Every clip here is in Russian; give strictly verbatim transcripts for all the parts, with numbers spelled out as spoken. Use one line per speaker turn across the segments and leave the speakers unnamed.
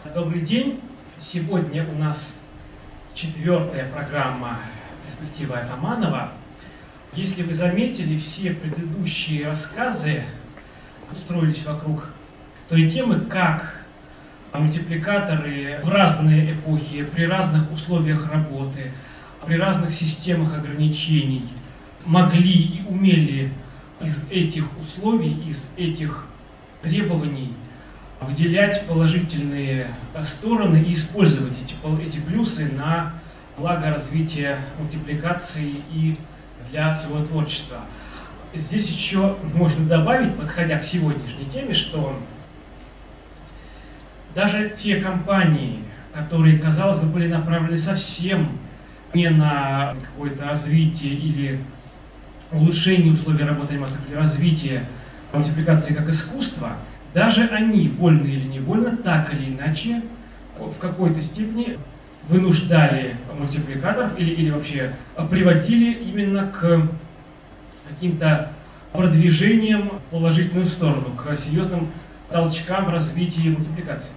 Добрый день! Сегодня у нас четвертая программа «Перспектива Атаманова». Если вы заметили, все предыдущие рассказы устроились вокруг той темы, как мультипликаторы в разные эпохи, при разных условиях работы, при разных системах ограничений могли и умели из этих условий, из этих требований выделять положительные стороны и использовать эти, эти плюсы на благо развития мультипликации и для своего творчества. Здесь еще можно добавить, подходя к сегодняшней теме, что даже те компании, которые, казалось бы, были направлены совсем не на какое-то развитие или улучшение условий работы аниматоров, или развитие мультипликации как искусства, даже они, вольно или невольно, так или иначе, в какой-то степени вынуждали мультипликаторов или, или вообще приводили именно к каким-то продвижениям в положительную сторону, к серьезным толчкам в развитии мультипликации.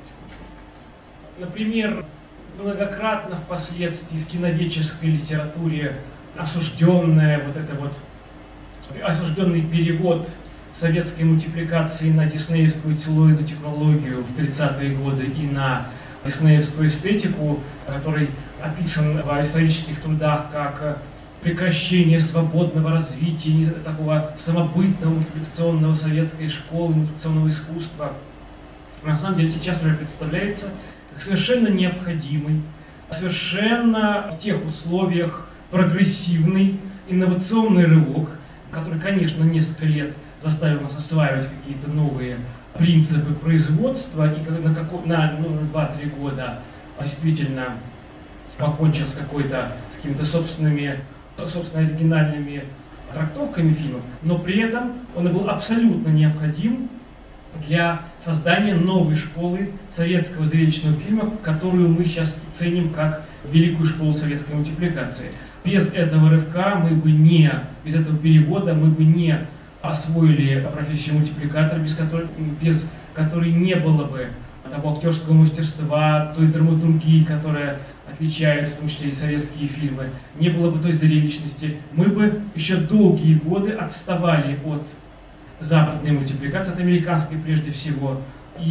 Например, многократно впоследствии в киноведческой литературе осужденная вот это вот осужденный перевод советской мультипликации на диснеевскую целлулоидную технологию в тридцатые годы и на диснеевскую эстетику, который описан в исторических трудах как прекращение свободного развития такого самобытного мультипликационного советской школы, мультипликационного искусства, на самом деле сейчас уже представляется как совершенно необходимый, совершенно в тех условиях прогрессивный, инновационный рывок, который, конечно, несколько лет заставил нас осваивать какие-то новые принципы производства, и на, каком, на ну, два-три года действительно покончил с какой-то, с какими-то собственными, собственно, оригинальными трактовками фильмов, но при этом он был абсолютно необходим для создания новой школы советского зрелищного фильма, которую мы сейчас ценим как великую школу советской мультипликации. Без этого рывка мы бы не, без этого перевода мы бы не освоили профессию мультипликатора, без которой, без которой не было бы того актерского мастерства, той драматургии, которая отличает в том числе и советские фильмы, не было бы той зрелищности. Мы бы еще долгие годы отставали от западной мультипликации, от американской прежде всего,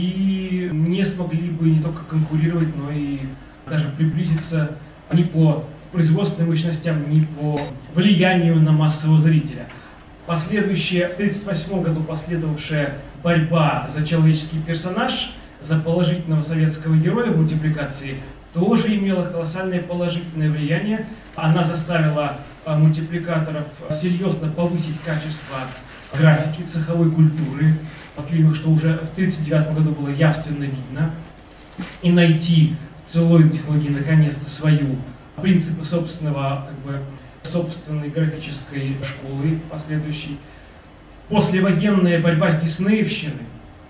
и не смогли бы не только конкурировать, но и даже приблизиться ни по производственным мощностям, ни по влиянию на массового зрителя. Последующая, в тысяча девятьсот тридцать восьмом году последовавшая борьба за человеческий персонаж, за положительного советского героя в мультипликации, тоже имела колоссальное положительное влияние. Она заставила мультипликаторов серьезно повысить качество графики, цеховой культуры в фильмах, что уже в тысяча девятьсот тридцать девятом году было явственно видно, и найти в целлулоидной технологии наконец-то свою принципы собственного, как бы, собственной графической школы последующей. Послевоенная борьба с диснеевщиной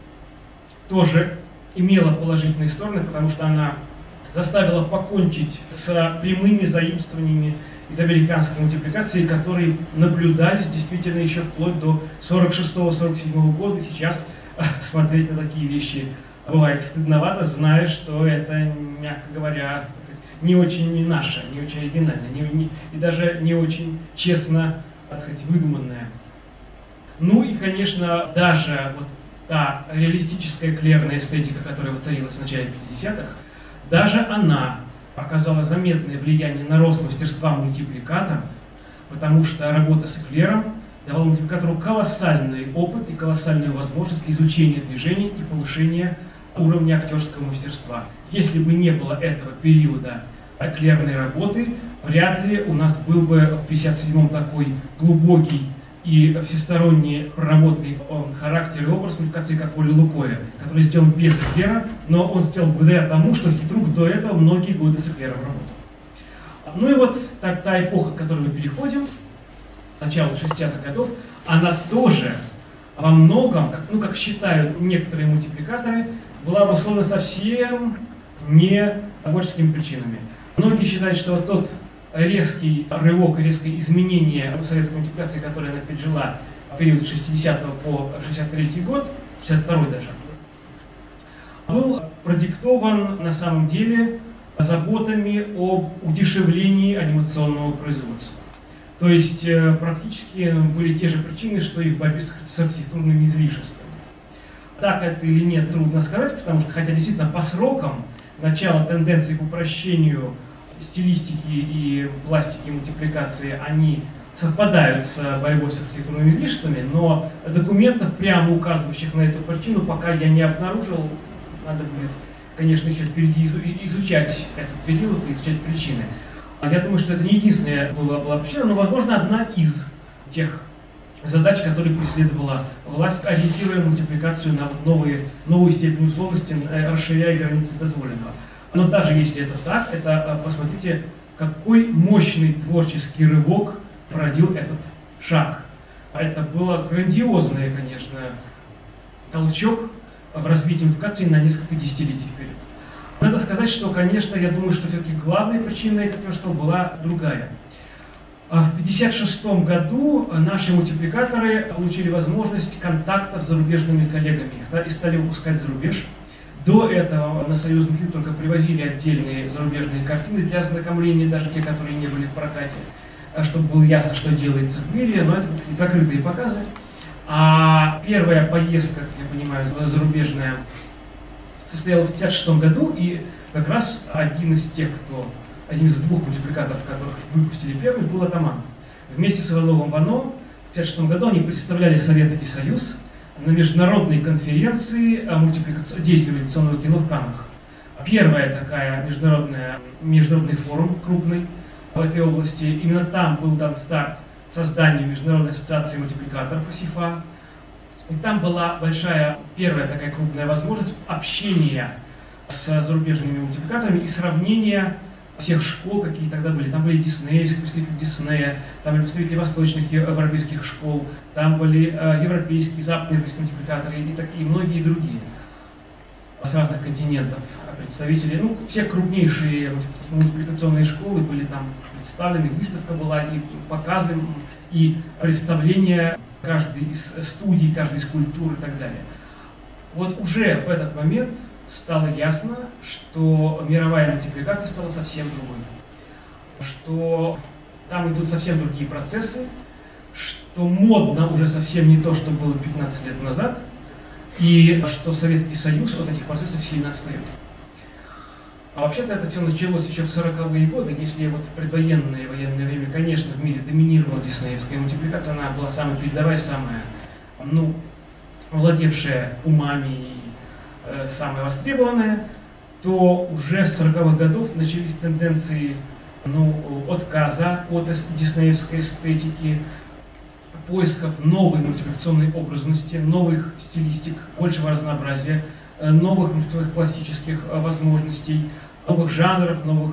тоже имела положительные стороны, потому что она заставила покончить с прямыми заимствованиями из американской мультипликации, которые наблюдались действительно еще вплоть до сорок шестого — сорок седьмого года. Сейчас смотреть на такие вещи бывает стыдновато, зная, что это, мягко говоря, не очень наше, не очень оригинальное, не, не, и даже не очень честно, так сказать, выдуманное. Ну и, конечно, даже вот та реалистическая клерная эстетика, которая воцарилась в начале пятидесятых, даже она оказала заметное влияние на рост мастерства мультипликатора, потому что работа с эклером давала мультипликатору колоссальный опыт и колоссальную возможность изучения движений и повышения уровня актерского мастерства. Если бы не было этого периода эклерной работы, вряд ли у нас был бы в пятьдесят седьмом такой глубокий и всесторонне проработанный характер и образ мультипликации, как Оля Лукоя, который сделан без эклера, но он сделал благодаря тому, что Хитрук до этого многие годы с эклером работал. Ну и вот та, та эпоха, к которой мы переходим, начало шестидесятых годов, она тоже во многом, как, ну, как считают некоторые мультипликаторы, была обусловлена совсем не творческими причинами. Многие считают, что вот тот резкий рывок и резкое изменение в советской мультипликации, которая она пережила в период с шестидесятого по шестьдесят третий год, шестьдесят второй даже, был продиктован на самом деле заботами об удешевлении анимационного производства. То есть практически были те же причины, что и в борьбе с архитектурными излишествами. Так это или нет, трудно сказать, потому что, хотя действительно по срокам начало тенденции к упрощению стилистики и пластики и мультипликации, они совпадают с борьбой с архитектурными излишествами, но документов, прямо указывающих на эту причину, пока я не обнаружил. Надо будет, конечно, еще впереди изучать этот период и изучать причины. Я думаю, что это не единственная была, была причина, но, возможно, одна из тех задач, которые преследовала власть, ориентируя мультипликацию на новые, новую степень условности, расширяя границы дозволенного. Но даже если это так, это, посмотрите, какой мощный творческий рывок породил этот шаг. Это было грандиозный, конечно, толчок в развитии мультипликации на несколько десятилетий вперед. Надо сказать, что, конечно, я думаю, что все-таки главной причиной, как я уже сказал, была другая. В тысяча девятьсот пятьдесят шестом году наши мультипликаторы получили возможность контактов с зарубежными коллегами и стали выпускать за рубеж. До этого на союзный фильм только привозили отдельные зарубежные картины для ознакомления, даже те, которые не были в прокате, чтобы было ясно, что делается в мире, но это были закрытые показы. А первая поездка, как я понимаю, зарубежная, состоялась в тысяча девятьсот пятьдесят шестом году, и как раз один из тех, кто, один из двух мультипликаторов, которых выпустили первый, был Атаман. Вместе с Ивановым Вано в тысяча девятьсот пятьдесят шестом году они представляли Советский Союз на международной конференции мультипликаци... деятелей революционного кино в Каннах. Первая такая международная, международный форум крупный в этой области. Именно там был дан старт созданию Международной ассоциации мультипликаторов АСИФА. И там была большая, первая такая крупная возможность общения с зарубежными мультипликаторами и сравнения всех школ, какие тогда были. Там были диснеевские представители Диснея, там были представители восточных европейских школ, там были э, европейские, западноевропейские мультипликаторы и, так, и многие другие с разных континентов представители. Ну, все крупнейшие мультипликационные школы были там представлены, выставка была, и показы, и представления каждой из студий, каждой из культур и так далее. Вот уже в этот момент стало ясно, что мировая мультипликация стала совсем другой, что там идут совсем другие процессы, что модно уже совсем не то, что было пятнадцать лет назад, и что Советский Союз от этих процессов сильно отстает. А вообще-то это все началось еще в сороковые годы, если вот в предвоенное и военное время, конечно, в мире доминировала диснеевская мультипликация, она была самая передовая, самая, ну, владевшая умами и э, самая востребованная, то уже с сороковых годов начались тенденции, ну, отказа от диснеевской эстетики, поисков новой мультипликационной образности, новых стилистик, большего разнообразия, новых пластических возможностей, новых жанров, новых,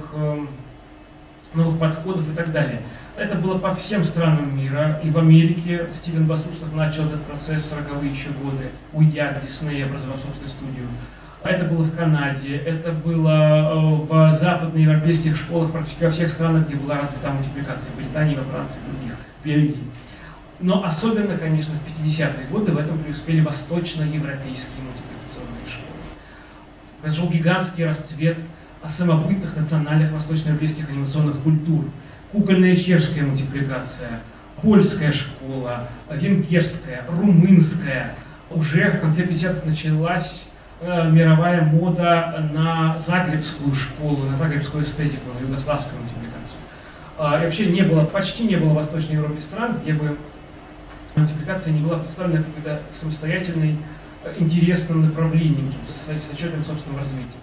новых подходов и так далее. Это было по всем странам мира. И в Америке Стивен Басурцев начал этот процесс в сороковые еще годы, уйдя от Диснея, образовав собственную студию. Это было в Канаде, это было в западноевропейских школах, практически во всех странах, где была развита мультипликация, в Британии, во Франции, в других, в Бельгии. Но особенно, конечно, в пятидесятые годы в этом преуспели восточноевропейские мультипликационные школы. Произошел гигантский расцвет самобытных национальных восточноевропейских анимационных культур. Кукольная чешская мультипликация, польская школа, венгерская, румынская. Уже в конце пятидесятых началась э, мировая мода на загребскую школу, на загребскую эстетику, на югославскую мультипликацию. Э, и вообще не было, почти не было в Восточной Европе стран, где бы мультипликация не была представлена как-то самостоятельной, интересным направлением, с отчетом собственного развития.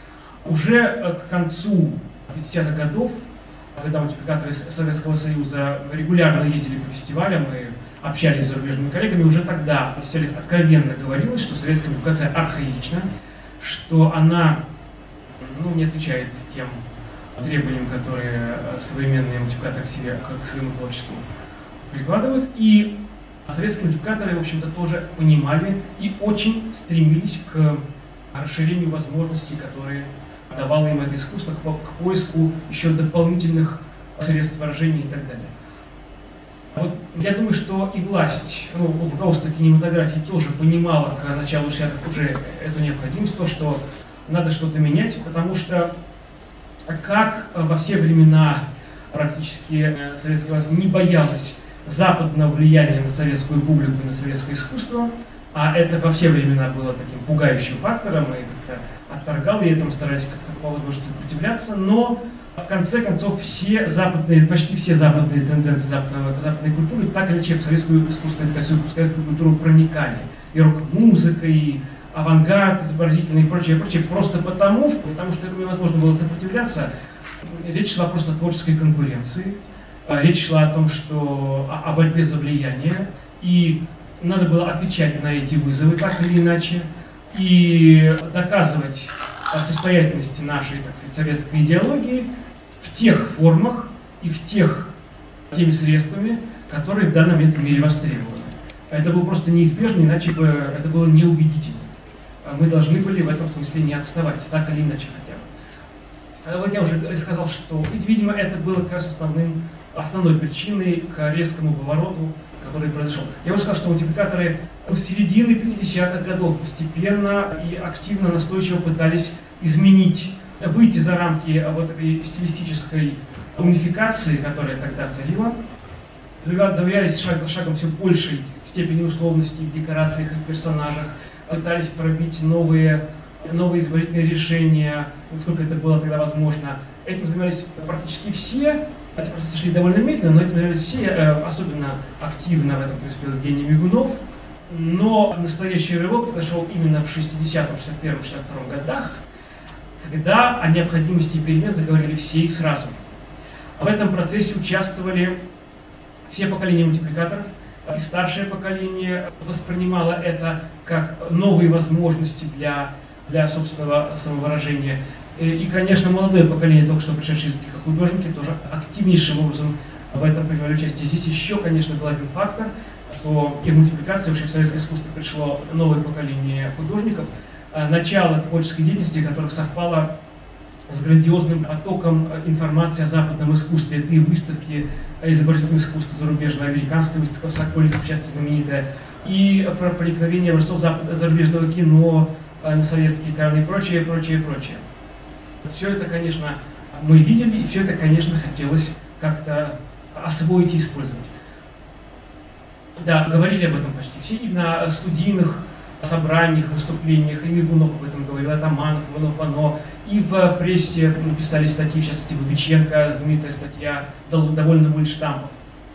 Уже к концу пятидесятых годов, когда мультипликаторы Советского Союза регулярно ездили по фестивалям и общались с зарубежными коллегами, уже тогда в фестивалях откровенно говорилось, что советская мультипликация архаична, что она, ну, не отвечает тем требованиям, которые современные мультипликаторы к себе, к своему творчеству прикладывают. И советские мультипликаторы, в общем-то, тоже понимали и очень стремились к расширению возможностей, которые давало им это искусство, к, к поиску еще дополнительных средств выражения и так далее. Вот я думаю, что и власть, ну, руководство кинематографии тоже понимало к началу шестидесятых уже эту необходимость, то, что надо что-то менять, потому что как во все времена практически советская власть не боялась западного влияния на советскую публику и на советское искусство, а это во все времена было таким пугающим фактором, и как-то отторгал, и этому старались как-то по возможности сопротивляться, но в конце концов все западные, почти все западные тенденции западной, западной культуры так или иначе в советскую искусство, в советскую культуру проникали. И рок-музыка, и авангард изобразительный и прочее, прочее, просто потому, потому что этому невозможно было сопротивляться. Речь шла просто о творческой конкуренции, речь шла о том, что о, о борьбе за влияние, и надо было отвечать на эти вызовы так или иначе, и доказывать о состоятельности нашей, так сказать, советской идеологии в тех формах и в тех теми средствами, которые в данный момент в мире востребованы. Это было просто неизбежно, иначе бы это было неубедительно. Мы должны были в этом смысле не отставать, так или иначе хотя бы. Вот я уже сказал, что, видимо, это было как раз основным, основной причиной к резкому повороту, который произошел. Я уже сказал, что мультипликаторы с середины пятидесятых годов постепенно и активно, настойчиво пытались изменить, выйти за рамки вот этой стилистической унификации, которая тогда царила, добавлялись шаг за шагом все большей степени условности в декорациях и в персонажах, пытались пробить новые, новые изобретательные решения, насколько это было тогда возможно. Этим занимались практически все, эти процессы шли довольно медленно, но этим занимались все, особенно активно в этом преуспел Евгений Мигунов. Но настоящий рывок произошел именно в шестидесятом, шестьдесят первом, шестьдесят втором годах, когда о необходимости перемен заговорили все и сразу. В этом процессе участвовали все поколения мультипликаторов, и старшее поколение воспринимало это как новые возможности для, для собственного самовыражения. И, конечно, молодое поколение, только что пришедшие из этих художники, тоже активнейшим образом в этом принимали участие. Здесь еще, конечно, был один фактор, что и в мультипликации, вообще в советское искусство пришло новое поколение художников, начало творческой деятельности, которое совпало с грандиозным потоком информации о западном искусстве. Это и выставки изобразительного искусства зарубежного, американская выставка в Сокольниках, в частности, знаменитая, и про проникновение образцов зарубежного кино на советские экраны и прочее, прочее, прочее. Все это, конечно, мы видели, и все это, конечно, хотелось как-то освоить и использовать. Да, говорили об этом почти все, и на студийных собраниях, выступлениях, и Мигунов об этом говорил, Атаманов, Иванов, Вано, и в прессе писали статьи, в частности, Бабиченко, знаменитая статья «Довольно мультштампов».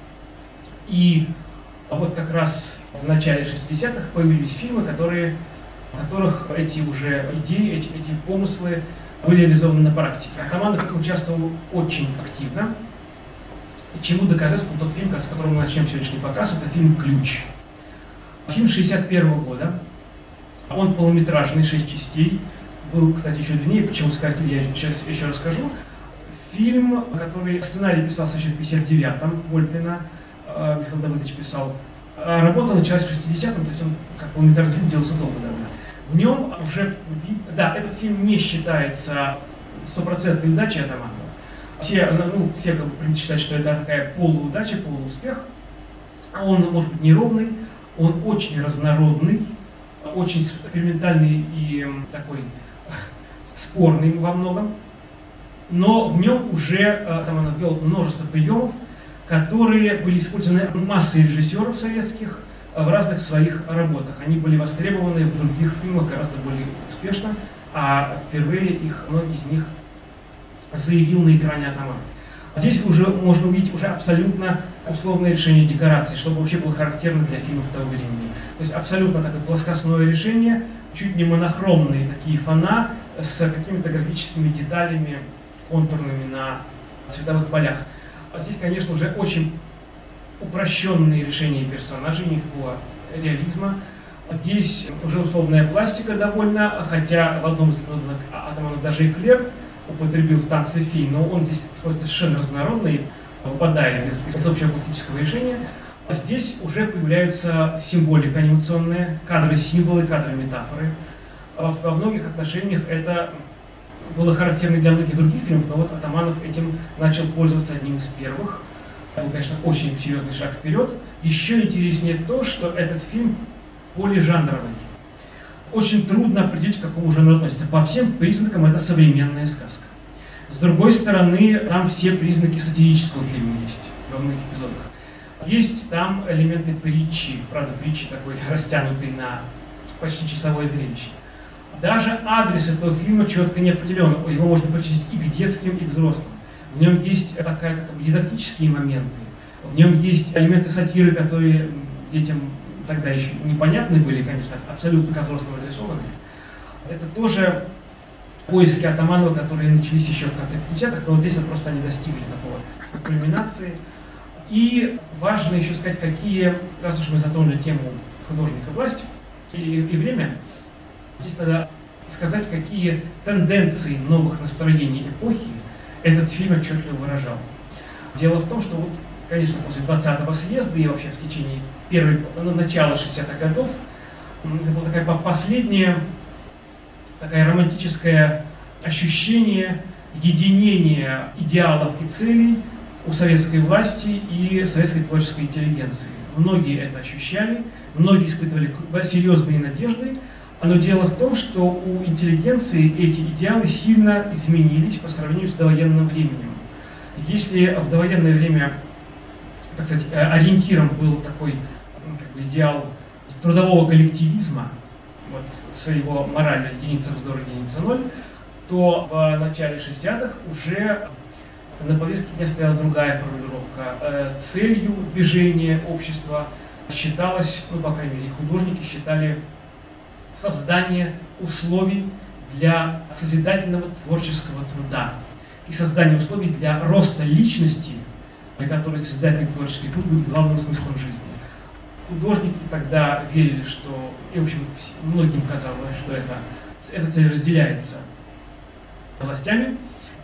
И вот как раз в начале шестидесятых появились фильмы, которые, в которых эти уже идеи, эти, эти помыслы были реализованы на практике. Атаманов участвовал очень активно. И чему доказательством тот фильм, с которым мы начнем сегодняшний показ, это фильм «Ключ». Фильм шестьдесят первого года. Он полнометражный, шесть частей. Был, кстати, еще длиннее, почему сократили, я сейчас еще расскажу. Фильм, который сценарий писался еще в пятьдесят девятом, Вольпина, Михаил Давыдович писал. Работа началась в шестидесятом, то есть он как полнометражный фильм делался долго довольно. В нем уже, да, этот фильм не считается стопроцентной удачей Атаманова. Все, ну, все как бы принято считать, что это такая полуудача, полууспех. Он может быть неровный, он очень разнородный, очень экспериментальный и такой спорный во многом. Но в нем уже там он ввел множество приемов, которые были использованы массой режиссеров советских в разных своих работах. Они были востребованы в других фильмах гораздо более успешно, а впервые их, многие из них заявил на экране Атаманов. Здесь уже можно увидеть уже абсолютно условное решение декораций, что вообще было характерно для фильмов того времени. То есть абсолютно такое плоскостное решение, чуть не монохромные такие фона с какими-то графическими деталями, контурными на цветовых полях. А здесь, конечно, уже очень упрощенные решения персонажей, никакого реализма. Здесь уже условная пластика довольно, хотя в одном из эпизодов Атаманов даже эклер употребил в танце фей, но он здесь совершенно разнородный, выпадает из, из общего пластического решения. Здесь уже появляются символика анимационная, кадры-символы, кадры-метафоры. Во, во многих отношениях это было характерно для многих других фильмов, но вот Атаманов этим начал пользоваться одним из первых. был, конечно, очень серьезный шаг вперед. Еще интереснее то, что этот фильм полижанровый. Очень трудно определить, к какому жанру относится. По всем признакам это современная сказка. С другой стороны, там все признаки сатирического фильма есть во многих эпизодах. Есть там элементы притчи, правда, притчи такой растянутый на почти часовое зрелище. Даже адрес этого фильма четко не определен. Его можно прочесть и к детским, и к взрослым. В нем есть такая, как бы, дидактические моменты. В нем есть элементы сатиры, которые детям тогда еще непонятны были, конечно, абсолютно ко взрослым адресованы. Это тоже поиски Атаманова, которые начались еще в конце пятидесятых, но вот здесь вот просто они достигли такого кульминации. И важно еще сказать, какие, раз уж мы затронули тему художника власти и, и время, здесь надо сказать, какие тенденции новых настроений эпохи этот фильм отчетливо выражал. Дело в том, что вот, конечно, после двадцатого съезда и вообще в течение первой, ну, начала шестидесятых годов, это было такая последняя, такое романтическое ощущение единения идеалов и целей у советской власти и советской творческой интеллигенции. Многие это ощущали, многие испытывали серьезные надежды, но дело в том, что у интеллигенции эти идеалы сильно изменились по сравнению с довоенным временем. Если в довоенное время, так сказать, ориентиром был такой, как бы, идеал трудового коллективизма, вот, с его моралью единица вздор, единица ноль, то в начале шестидесятых уже на повестке дня стояла другая формулировка. Целью движения общества считалось, ну, по крайней мере, художники считали создание условий для созидательного творческого труда и создание условий для роста личности, для которой созидательный творческий труд будет главным смыслом жизни. Художники тогда верили, что, и, в общем, многим казалось, что это, эта цель разделяется властями.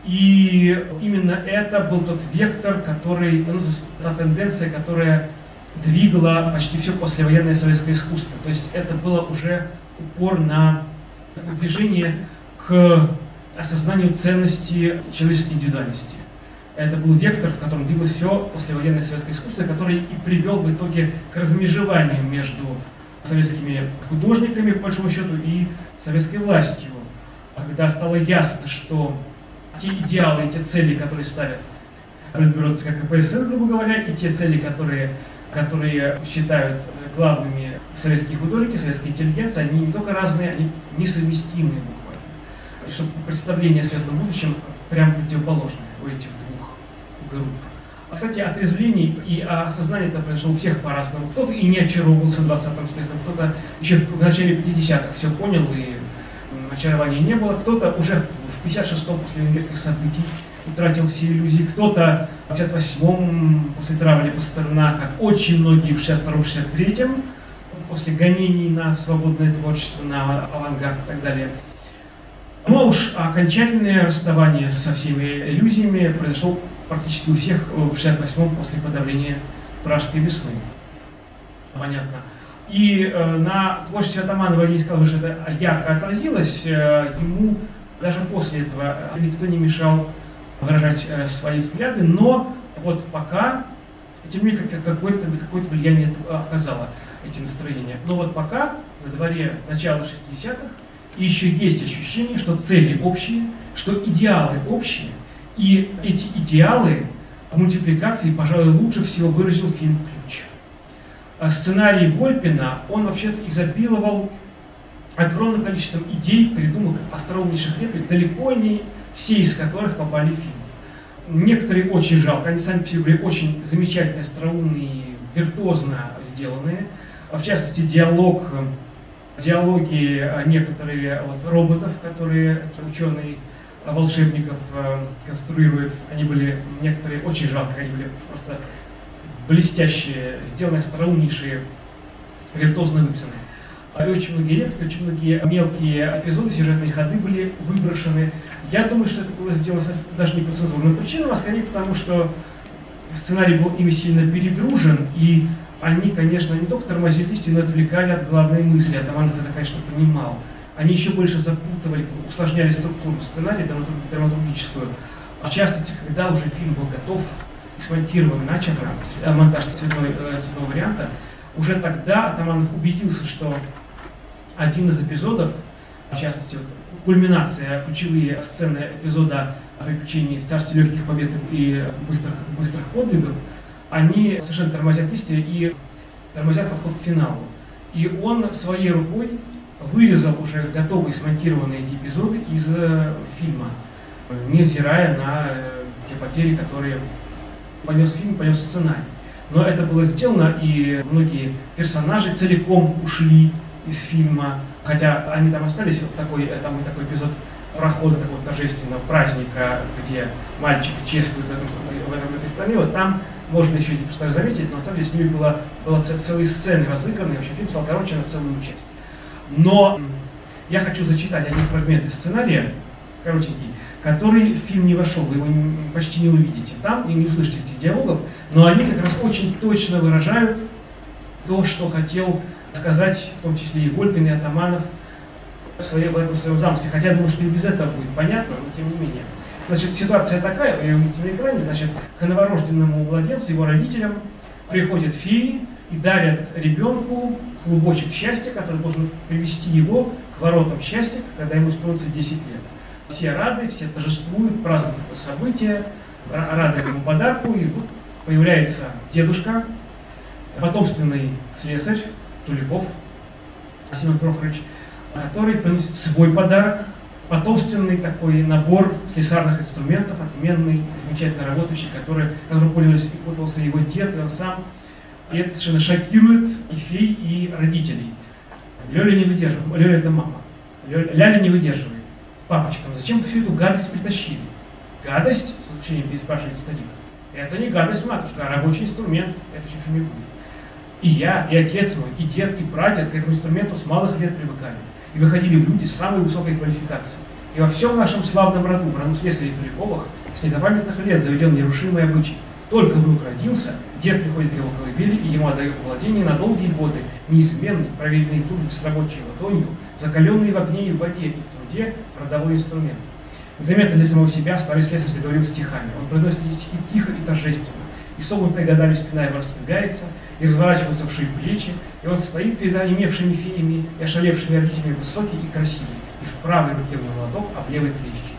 И именно это был тот вектор, который, ну, та тенденция, которая двигала почти все послевоенное советское искусство. То есть это было уже упор на движение к осознанию ценности человеческой индивидуальности. Это был вектор, в котором двигалось все послевоенное советское искусство, который и привел в итоге к размежеванию между советскими художниками, по большому счету, и советской властью. Когда стало ясно, что те идеалы и те цели, которые ставят Политбюро ЦК КПСС, грубо говоря, и те цели, которые, которые считают главными советские художники, советская интеллигенция, они не только разные, они несовместимые буквально. И чтобы представление о светлом будущем прям противоположное у этих двух групп. А, кстати, отрезвление и осознание это произошло у всех по-разному. Кто-то и не очаровывался двадцатым съездом, кто-то еще в начале пятидесятых все понял и очарования не было, кто-то уже в пятьдесят шестом после венгерских событий утратил все иллюзии, кто-то в пятьдесят восьмом после травли Пастернака, очень многие в шестьдесят втором — шестьдесят третьем после гонений на свободное творчество, на авангард и так далее. Но уж окончательное расставание со всеми иллюзиями произошло практически у всех в шестьдесят восьмом после подавления Пражской весны. Понятно. И э, на творчестве Атаманова, я не сказал, что это ярко отразилось, э, ему даже после этого никто не мешал выражать э, свои взгляды, но вот пока, тем не менее, какое-то, какое-то влияние оказало эти настроения. Но вот пока, на дворе начала шестидесятых, еще есть ощущение, что цели общие, что идеалы общие, и эти идеалы мультипликации, пожалуй, лучше всего выразил фильм «Ключ». Сценарий Вольпина, он вообще-то изобиловал огромным количеством идей, придумок, остроумнейших реплик, далеко не все из которых попали в фильм. Некоторые очень жалко, они сами по себе были очень замечательные, остроумные, виртуозно сделанные. В частности, диалог, диалоги некоторые вот, роботов, которые ученые волшебников конструируют, они были некоторые очень жалко, они были просто блестящие, сделанные, остроумнейшие, виртуозно выписанные. И очень многие реплики, очень многие мелкие эпизоды, сюжетные ходы были выброшены. Я думаю, что это было сделано даже не по цензурным причинам, а скорее потому, что сценарий был ими сильно перегружен, и они, конечно, не только тормозили истину, но отвлекали от главной мысли. Атаманов это, конечно, понимал. Они еще больше запутывали, усложняли структуру сценария, драматургическую. В частности, когда уже фильм был готов, смонтирован начато, монтаж цветной, цветного варианта, уже тогда Атаманов убедился, что один из эпизодов, в частности, вот, кульминация, ключевые сцены эпизода приключений в царстве легких побед и быстрых, быстрых подвигов, они совершенно тормозят действие и тормозят подход к финалу. И он своей рукой вырезал уже готовые смонтированные эти эпизоды из э, фильма, невзирая на э, те потери, которые понес фильм, понес сценарий. Но это было сделано, и многие персонажи целиком ушли из фильма, хотя они там остались, в такой, там и такой эпизод прохода такого торжественного праздника, где мальчики чествуют в, этом, в, этом, в этой стране, вот там можно еще эти персонажи заметить, но на самом деле с ними была, была целые сцены разыграны, и вообще фильм стал короче на целую часть. Но я хочу зачитать один фрагмент из сценария, коротенький, который в фильм не вошел, вы его почти не увидите там и не услышите этих диалогов, но они как раз очень точно выражают то, что хотел сказать, в том числе и Голькин, и Атаманов в, своей, в этом своем замысле. Хотя я думаю, что и без этого будет понятно, но тем не менее. Значит, ситуация такая, я увидите на экране, значит, к новорожденному младенцу, его родителям, приходят феи и дарят ребенку клубочек счастья, который должен привести его к воротам счастья, когда ему исполнится десять лет. Все рады, все торжествуют, празднуют это событие, рады этому подарку, и тут появляется дедушка, потомственный слесарь Туликов Семен Прохорович, который приносит свой подарок, потомственный такой набор слесарных инструментов, отменный, замечательно работающий, который, которым пользовался, пользовался его дед, и он сам. И это совершенно шокирует и фей, и родителей. Лёля не выдерживает. Лёля это мама. Лёля, Ляля не выдерживает. Папочка, ну зачем вы всю эту гадость притащили? Гадость, с изучением переспрашивает старик. Это не гадость, матушка, а рабочий инструмент. Это еще в фильме будет. И я, и отец мой, и дед, и прадед к этому инструменту с малых лет привыкали. И выходили люди с самой высокой квалификацией. И во всем нашем славном роду, в роду слесарей Туляковых, с незапамятных лет заведен нерушимый обычай. Только внук родился, дед приходит к его колыбели и ему отдает владение на долгие годы, неизменный, проверенный тужбой с рабочей ладонью, закаленный в огне и в воде и в труде родовой инструмент. Заметно для самого себя старый слесарь заговорил стихами. Он произносит эти стихи тихо и торжественно. И согнутая годами спина его распрягается, и разворачиваются в шею плечи, и он стоит перед онемевшими феями и ошалевшими родителями высокий и красивый, и в правой руке у него молоток, а в левой клещи.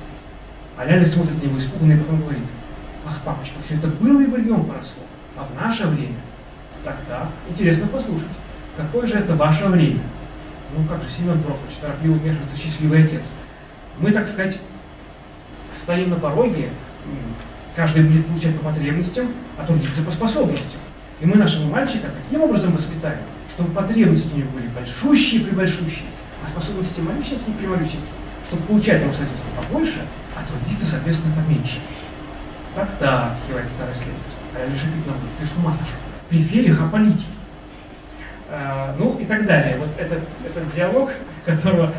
А Ляля смотрит на него испуганно и потом говорит: ах, папочка, все это было и быльем поросло, а в наше время? Так-так, интересно послушать, какое же это ваше время? Ну как же, Семен Прохорович, торопливо вмешивается счастливый отец. Мы, так сказать, стоим на пороге, каждый будет получать по потребностям, а трудиться по способностям. И мы нашего мальчика таким образом воспитаем, чтобы потребности у него были большущие-пребольшущие, а способности малюсенькие-премалюсенькие, чтобы получать ему, соответственно, побольше, а трудиться, соответственно, поменьше. Так-так, кивает старый слесарь. А я лишь нам, ты с ума сошел. При феях о политике. А, ну и так далее. Вот этот, этот диалог, которого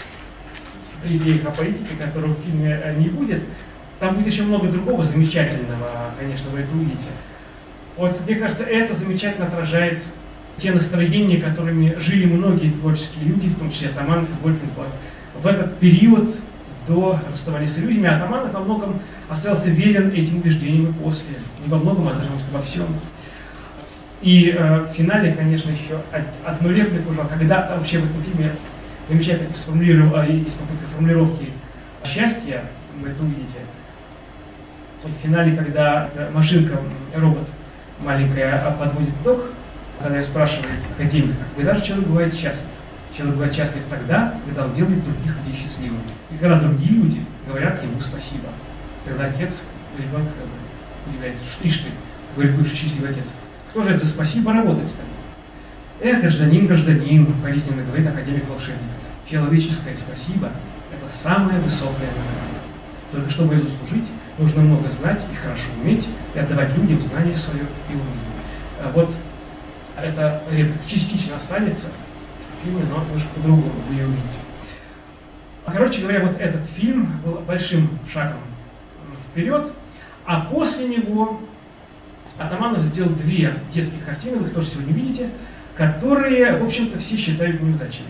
при феях о политике, которого в фильме не будет, там будет еще много другого замечательного, конечно, вы это увидите. Вот, мне кажется, это замечательно отражает те настроения, которыми жили многие творческие люди, в том числе Атаманов и Голькин, в этот период до расставания с иллюзиями. Атаманов во многом остался верен этим убеждениям и после. Не во многом, а даже, может, во всем. И э, в финале, конечно, еще одну реплику, когда вообще в этом фильме замечательно сформулировал, э, есть попытка формулировки счастья, вы это увидите. В финале, когда машинка, робот, маленькая подводит итог, когда я спрашиваю академика, когда же человек бывает счастлив? Человек бывает счастлив тогда, когда он делает других людей счастливыми. И когда другие люди говорят ему спасибо. Когда отец ребенка удивляется: ишь ты, говорит бывший счастливый отец, кто же это за спасибо работать станет? Эх, гражданин, гражданин, укоризненно говорит академик-волшебник, человеческое спасибо – это самая высокая награда. Только чтобы ее заслужить, нужно много знать и хорошо уметь, и отдавать людям знания свое и умение. Вот это частично останется в фильме, но немножко по-другому вы ее увидите. Короче говоря, вот этот фильм был большим шагом вперед, а после него Атаманов сделал две детские картины, вы их тоже сегодня видите, которые, в общем-то, все считают неудачами.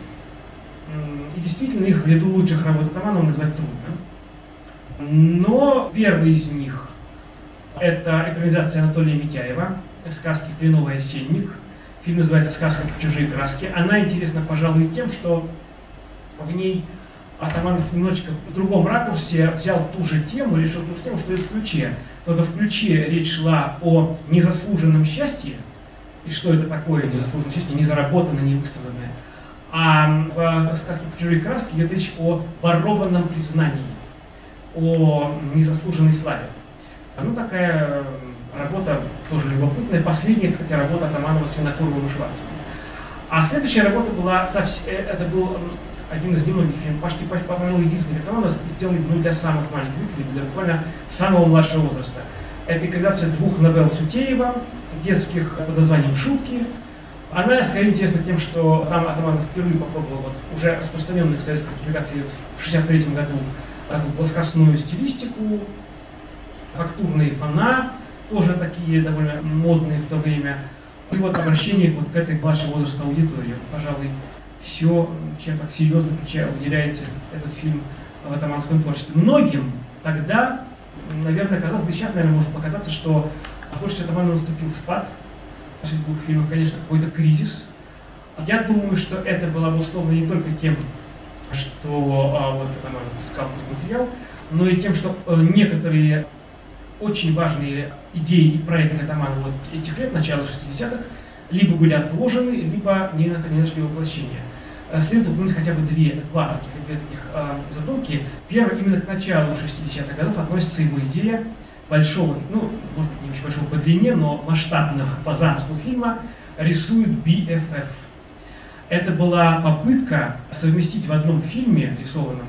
И действительно, их в ряду лучших работ Атаманова назвать трудно. Но первый из них Это экранизация Анатолия Митяева, сказки «Кленовый осенник». Фильм называется «Сказка про чужие краски». Она интересна, пожалуй, тем, что в ней Атаманов немножечко в другом ракурсе взял ту же тему, решил ту же тему, что и в «Ключе». Только в «Ключе» речь шла о незаслуженном счастье, и что это такое незаслуженное счастье, незаработанное, невыставленное. А в «Сказке про чужие краски» идет речь о ворованном признании, о незаслуженной славе. Ну, такая работа тоже любопытная. Последняя, кстати, работа Атаманова с Винокуровым и Шварцманом. А следующая работа была, совсем, это был один из немногих фильмов, почти, пожалуй, единственный, который у нас сделали ну, для самых маленьких зрителей, для буквально самого младшего возраста. Это экранизация двух новелл Сутеева, детских под названием «Шутки». Она, скорее, интересна тем, что там Атаманов впервые попробовал вот, уже распространенную в советской публикации в шестьдесят третьем году такую плоскостную стилистику, фактурные фона, тоже такие довольно модные в то время. И вот обращение вот к этой младшей возраста аудитории. Пожалуй, все, чем так серьезно выделяется этот фильм в атаманском творчестве. Многим тогда, наверное, казалось, да сейчас, наверное, может показаться, что в творчестве Атаманова наступил спад. После двух фильмов, конечно, какой-то кризис. Я думаю, что это было обусловлено не только тем, что а, вот Атаманов искал этот материал, но и тем, что а, некоторые очень важные идеи и проекты Атаманова вот этих лет, начала шестидесятых, либо были отложены, либо не, не нашли воплощения. Следует упомянуть хотя бы две, два таких, две таких э, задумки. Первое, именно к началу шестидесятых годов относится его идея большого, ну, может быть, не очень большого по длине, но масштабного по замыслу фильма «Рисует би эф эф». Это была попытка совместить в одном фильме рисованном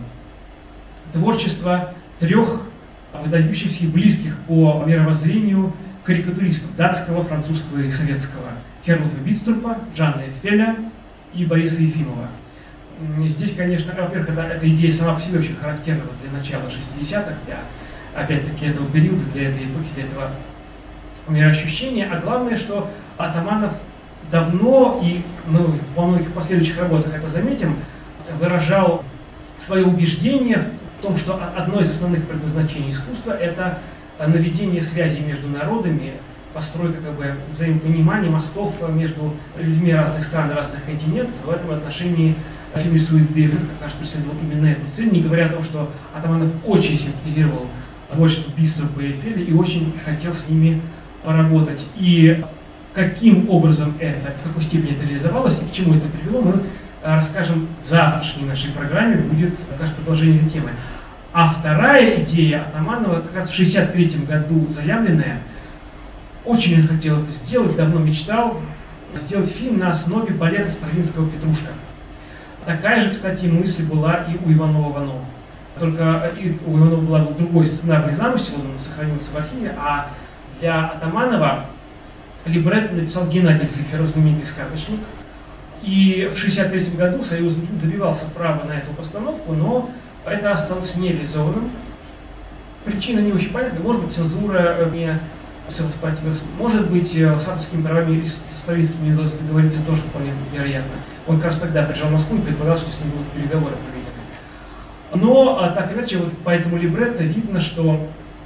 творчество трех выдающихся и близких по мировоззрению карикатуристов датского, французского и советского: Хернуфа Битструпа, Жанна Эффеля и Бориса Ефимова. Здесь, конечно, во-первых, эта, эта идея сама по себе очень характерна для начала шестидесятых, для, опять-таки, этого периода, для этой эпохи, для этого мироощущения. А главное, что Атаманов давно, и мы во многих последующих работах это заметим, выражал свое убеждение в том, что одно из основных предназначений искусства – это наведение связей между народами, постройка как бы взаимопонимания, мостов между людьми разных стран, разных континентов. В этом отношении фильм «Рисует би эф эф» как раз преследовал именно эту цель, не говоря о том, что Атаманов очень симпатизировал творчество Битструпа и Эффеля и очень хотел с ними поработать. И каким образом это, в какой степени это реализовалось и к чему это привело, мы расскажем в завтрашней нашей программе, будет как раз продолжение этой темы. А вторая идея Атаманова, как раз в шестьдесят третьем году заявленная, очень он хотел это сделать, давно мечтал, сделать фильм на основе балета Стравинского «Петрушка». Такая же, кстати, мысль была и у Иванова-Иванова. Только и у Иванова был другой сценарный замысел, он сохранился в архиве, а для Атаманова либретто написал Геннадий Циферов, знаменитый сказочник. И в шестьдесят третьем году Союз добивался права на эту постановку, но это осталось нереализованным. Причина не очень понятна. Может быть, цензура не совпадет. Может быть, с авторскими правами и с Стравинскими удалось договориться тоже вполне вероятно. Он как раз тогда приезжал в Москву и предполагал, что с ним будут переговоры проведены. Но так или иначе, вот по этому либретто видно, что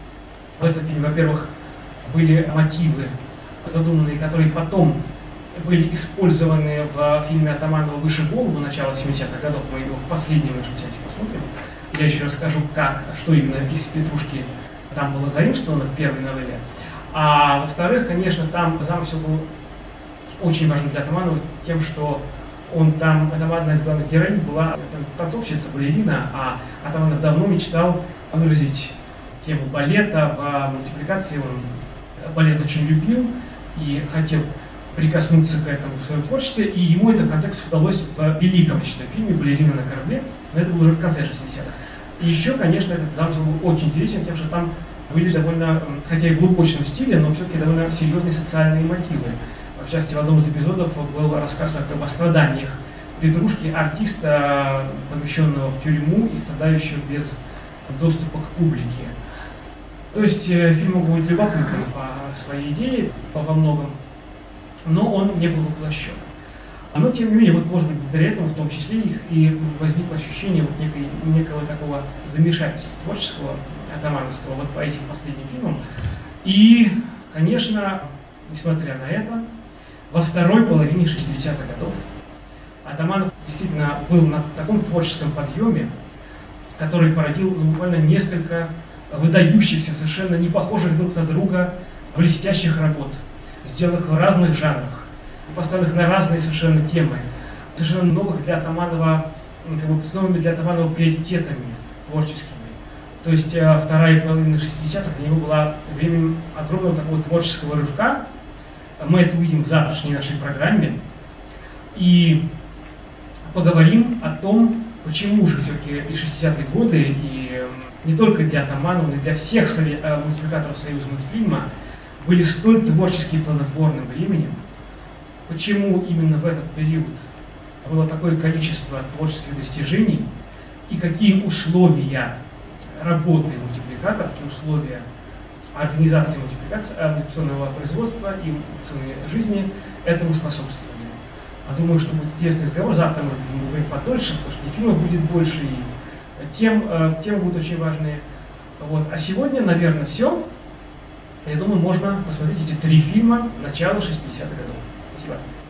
в этом фильме, во-первых, были мотивы задуманные, которые потом были использованы в фильме Атаманова «Выше голову» начала семидесятых годов. Мы его в последнем нашем сеансе посмотрим. Я еще расскажу, как, что именно из «Петрушки» там было заимствовано в первой новелле. А во-вторых, конечно, там замысел был очень важен для Атаманова тем, что он там, там одна из главных героинь была танцовщица, балерина, а Атаманов давно мечтал выразить тему балета в мультипликации. Он балет очень любил и хотел прикоснуться к этому в своем творчестве, и ему это в конце концов удалось в великом, я считаю, фильме «Балерина на корабле», но это было уже в конце шестидесятых. И еще, конечно, этот замысел был очень интересен тем, что там были довольно, хотя и в глубоком стиле, но все-таки довольно серьезные социальные мотивы. В частности, в одном из эпизодов был рассказ о страданиях Петрушки, артиста, помещенного в тюрьму и страдающего без доступа к публике. То есть фильм мог быть любопытным по своей идее, во многом, но он не был воплощен. Но, тем не менее, вот, может быть, благодаря этому, в том числе, их и возникло ощущение вот некой, некого такого замешательства творческого, атамановского, вот по этим последним фильмам. И, конечно, несмотря на это, во второй половине шестидесятых годов Атаманов действительно был на таком творческом подъеме, который породил ну, буквально несколько выдающихся, совершенно не похожих друг на друга блестящих работ, сделанных в разных жанрах, поставленных на разные совершенно темы, совершенно новых для Атаманова, как бы, с новыми для Атаманова приоритетами творческими. То есть вторая половина шестидесятых для него была временем огромного такого творческого рывка. Мы это увидим в завтрашней нашей программе. И поговорим о том, почему же все-таки и шестидесятые годы, и не только для Атаманова, но и для всех сове- мультипликаторов Союза мультфильма были столь творчески плодотворным временем. Почему именно в этот период было такое количество творческих достижений, и какие условия работы мультипликатора, какие условия организации мультипликации, мультипликационного производства и мультипликационной жизни этому способствовали. А думаю, что будет интересный разговор. Завтра, может быть, мы говорим подольше, потому что и фильмов будет больше, и тем, темы будут очень важные. Вот. А сегодня, наверное, все. Я думаю, можно посмотреть эти три фильма начала шестидесятых годов. Спасибо.